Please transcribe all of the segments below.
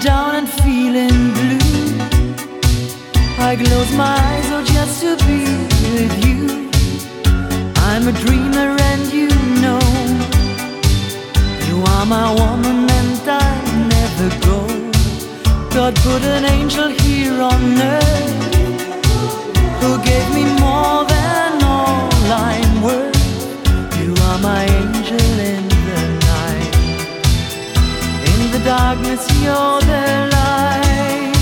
down and feeling blue. I close my eyes, oh, just to be with you. I'm a dreamer and you know you are my woman and I never go. God put an angel here on earth who gave me more than all I'm worth. You are my angel in the night. In the darkness you're the light.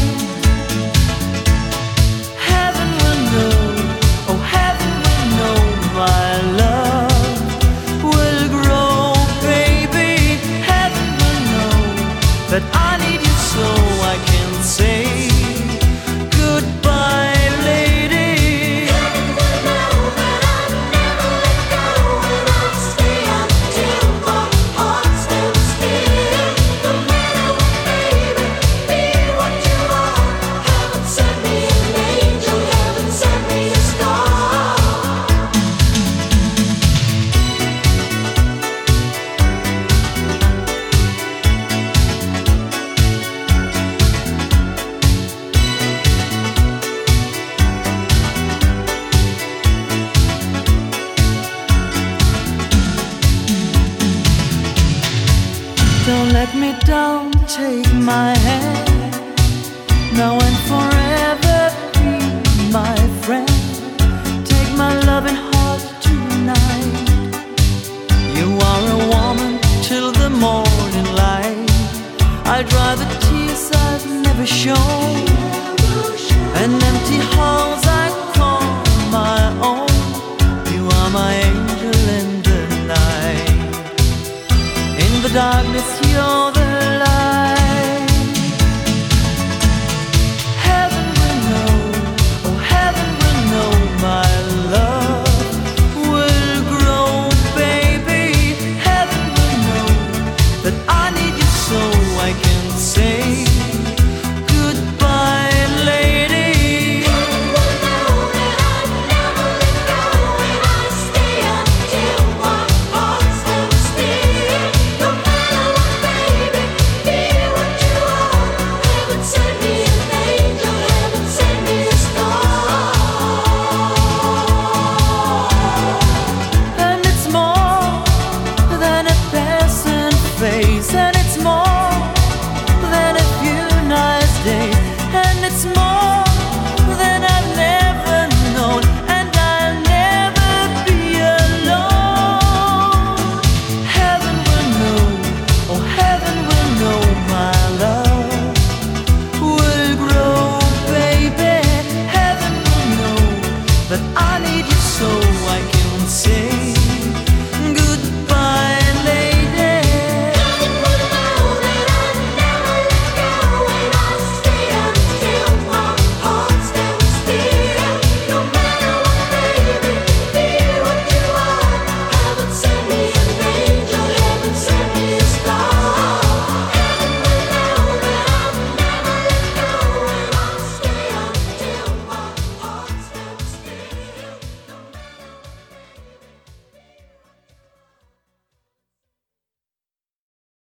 Heaven will know, oh heaven will know my love will grow, baby. Heaven will know that I need you so I can say goodbye, lady. Heaven will know that I'll never let go, and I'll stay until my heart stands still. No matter what, baby, be what you are. Heaven sent me an angel, heaven sent me a star. Don't let me down, take my hand, now and forever be my friend. Take my loving heart tonight. You are a woman till the morning light. I'll dry the tears I've never shown, and empty halls I call my own. You are my angel in the night. In the darkness you're